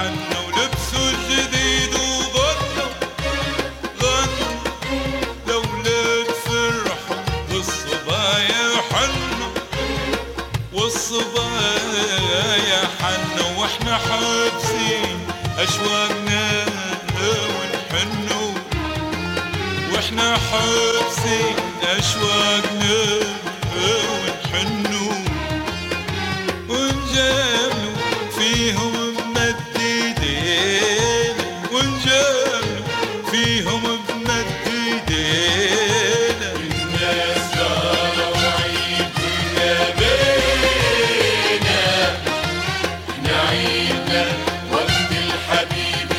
حنوا ولبسوا الجديد وغنوا لولاد فرحوا والصبايا حنوا والصبايا حنوا واحنا حابسين اشواقنا ونحنوا واحنا حابسين اشواقنا ونحنوا ونجاملوا فيهم بمد ايدينا ونجاملوا فيهم بمد ايدينا الناس قالوا عيد كنا بينا احنا عيدنا وقت الحبيب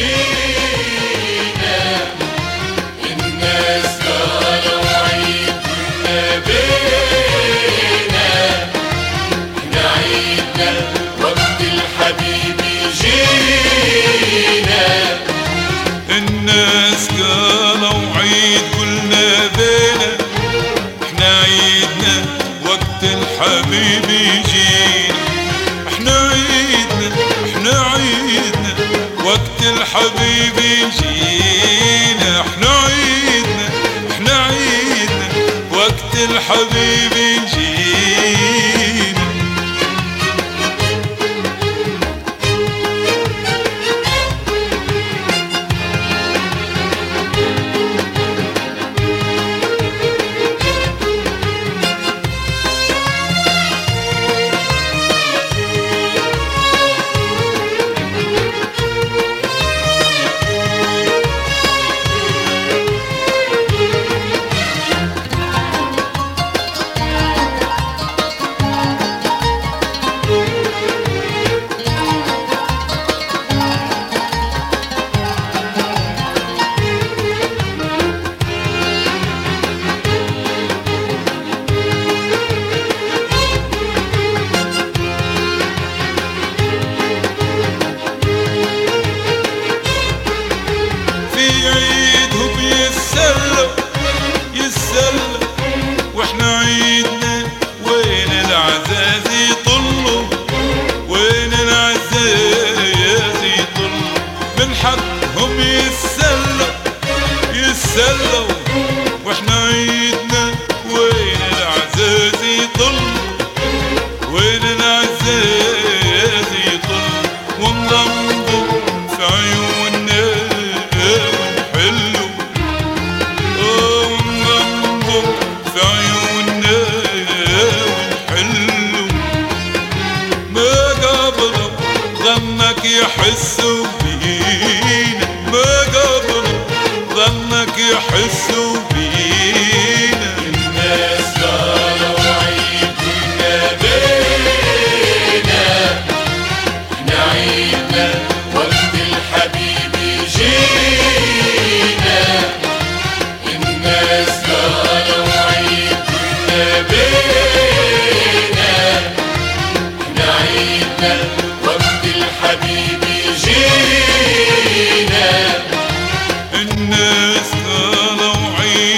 جينا الناس قالوا عيد كنا بينا احنا عيدنا وقت الحبيب جينا الناس قالوا عيد كلنا بينا احنا عيدنا وقت الحبيب يجينا احنا عيدنا وقت الحبيب يجينا احنا عيدنا وقت الحبيب يجينا واحنا عيدنا وين العزاز يطلوا وين العزاز يطلوا من حقهم يتسلوا واحنا عيدنا وين العزاز يطلوا وين العزاز يطلوا ونغمضوا في عيوننا ونحلوا في عيوننا ونحلوا ما قبلوا ظنك يحسوا بينا ما قبلوا ظنك يحسوا بينا الناس قالوا عيد كنا بينا احنا عيدنا وقت الحبيب جينا الناس قالوا عيد كنا بينا احنا عيدنا وقت الحبيب جينا الناس قالوا عيد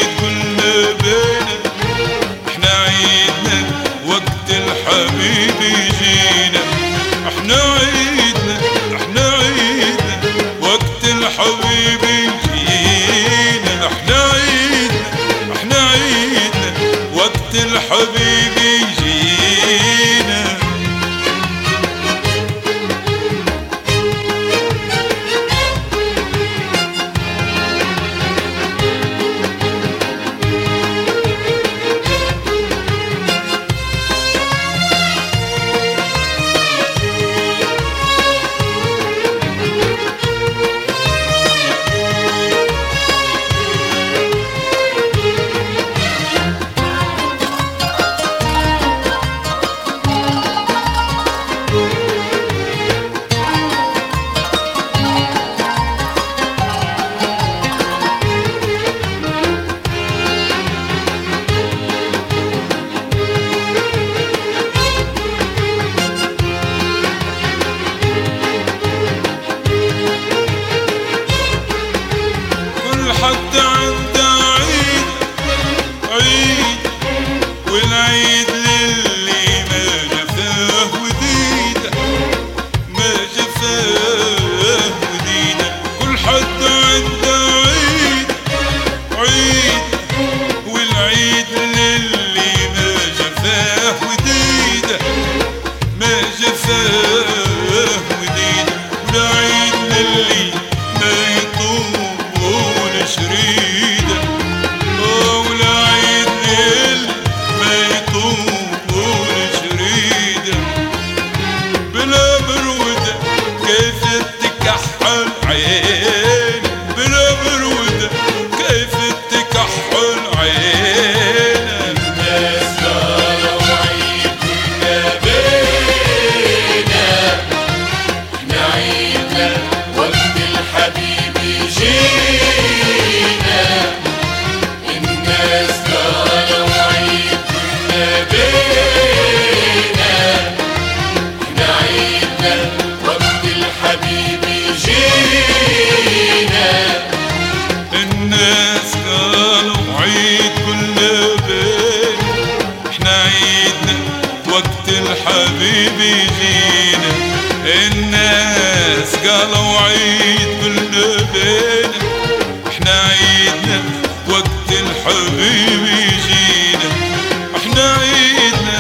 وعيد كلنا بينا، احنا عيدنا وقت الحبيب يجينا، احنا عيدنا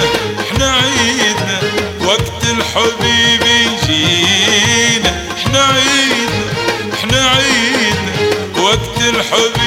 وقت الحبيب يجينا، احنا عيدنا وقت الحبيب